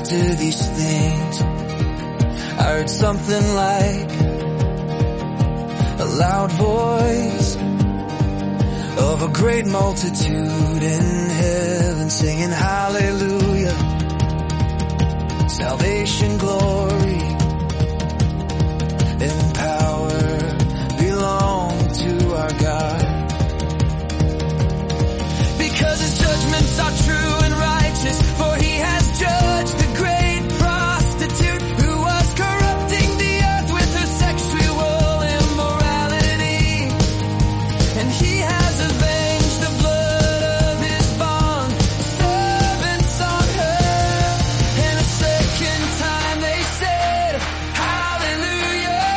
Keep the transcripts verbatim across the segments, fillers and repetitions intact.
after these things, I heard something like a loud voice of a great multitude in heaven singing hallelujah. Salvation, glory, and power belong to our God. Because his judgments are true and righteous, for he has judged the great prostitute who was corrupting the earth with her sexual immorality. And he has avenged the blood of his bond servants on her. And a second time they said, hallelujah.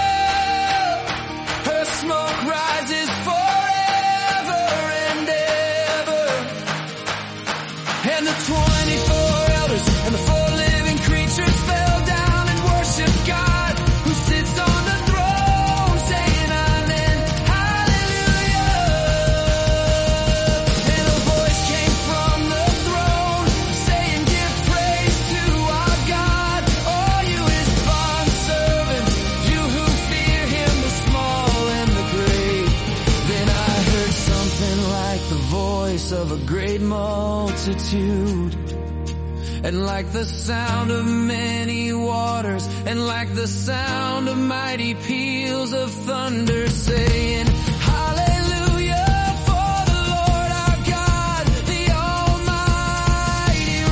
Her smoke rises forever and ever. And the twenty-four elders and the four living creatures fell down and worshiped God who sits on the throne, saying amen, hallelujah. And a voice came from the throne saying, give praise to our God, all you his bondservants, you who fear him, the small and the great. Then I heard something like the voice of a great multitude, and like the sound of many waters, and like the sound of mighty peals of thunder, saying, hallelujah, for the Lord our God, the Almighty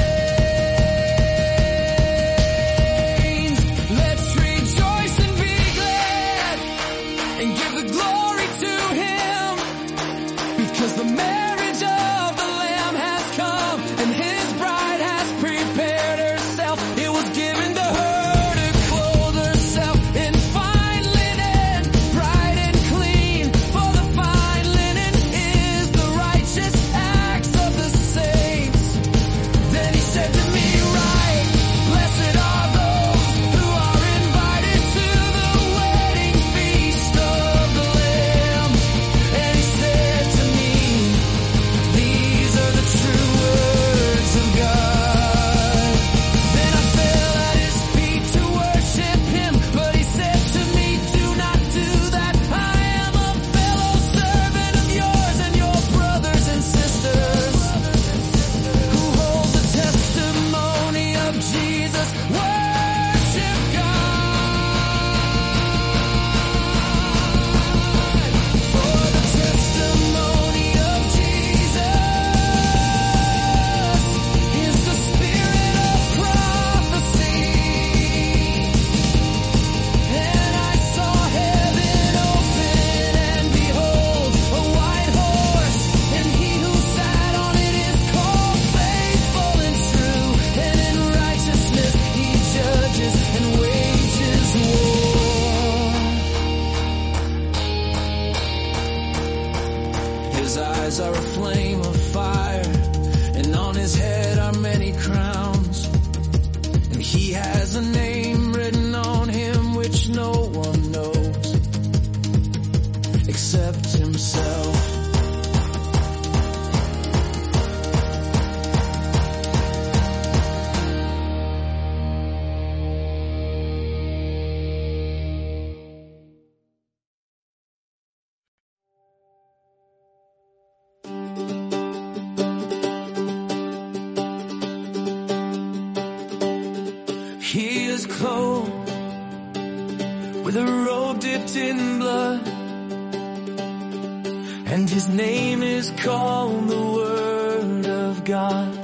reigns. Let's rejoice and be glad, and give the glory to him, because the marriage of the Lamb has come, and his bride has prepared herself. It was given to her to clothe herself in fine linen, bright and clean, for the fine linen is the righteous acts of the saints. Then he said to me, right, blessed are those who are invited to the wedding feast of the Lamb. And he said to me, these are the true words of God. Then I fell at his feet to worship him, but he said to me, do not do that. I am a fellow servant of yours and your brothers and sisters who hold the testimony of Jesus. Worship God. For the testimony of Jesus is the spirit of prophecy. And I saw heaven open, and behold, a white horse, and he who sat on it is called Faithful and True, and in righteousness he judges and wages war. His eyes are a flame of fire, and on his head are many crowns. And he has a name written on him which no one knows except himself. He is clothed with a robe dipped in blood, and his name is called the Word of God.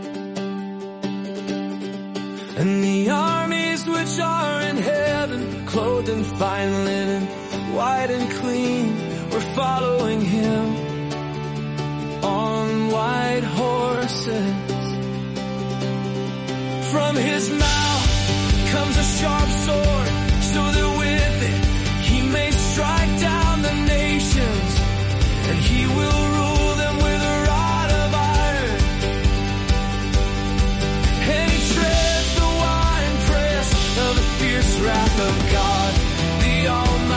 And the armies which are in heaven, clothed in fine linen, white and clean, were following him on white horses. From his mouth comes a sharp sword, so that with it he may strike down the nations, and he will rule them with a rod of iron. And he treads the winepress of the fierce wrath of God, the Almighty.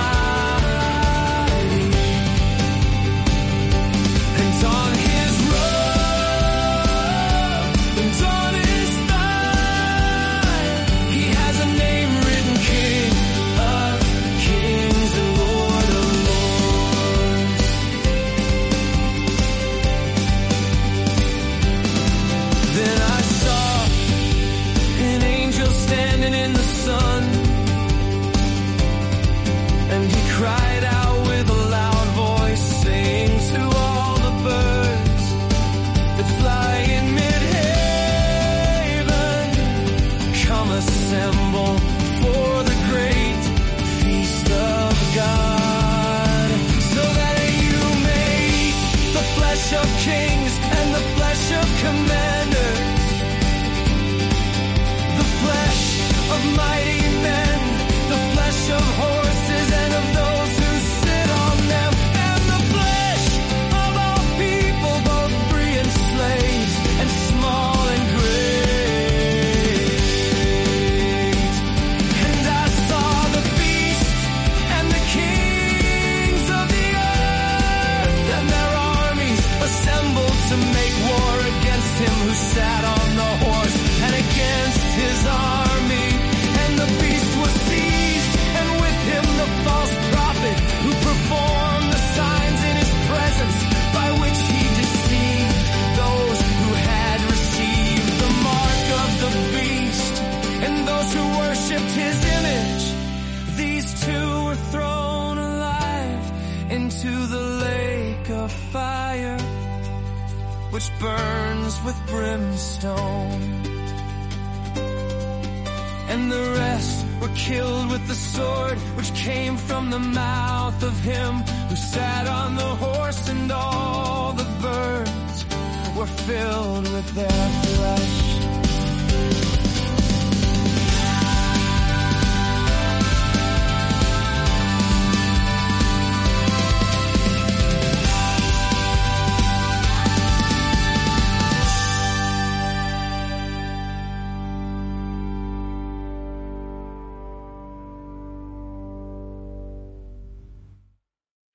into the lake of fire, which burns with brimstone. And the rest were killed with the sword which came from the mouth of him who sat on the horse, and all the birds were filled with their flesh.